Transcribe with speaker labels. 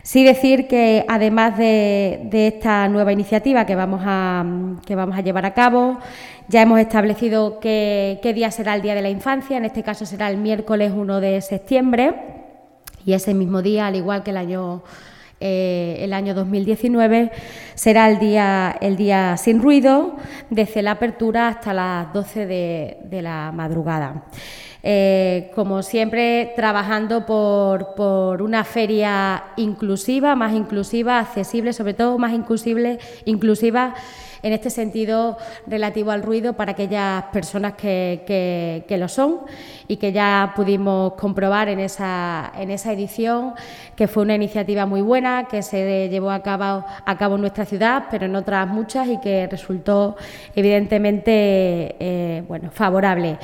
Speaker 1: Sí decir que además de esta nueva iniciativa que vamos a llevar a cabo, ya hemos establecido qué día será el Día de la Infancia. En este caso será el miércoles 1 de septiembre y ese mismo día, al igual que el año 2019, será el día sin ruido, desde la apertura hasta las 12 de la madrugada. Como siempre, trabajando por una feria inclusiva, más inclusiva, accesible, sobre todo más inclusiva en este sentido relativo al ruido para aquellas personas que lo son, y que ya pudimos comprobar en esa edición que fue una iniciativa muy buena, que se llevó a cabo en nuestra ciudad, pero en otras muchas, y que resultó evidentemente favorable.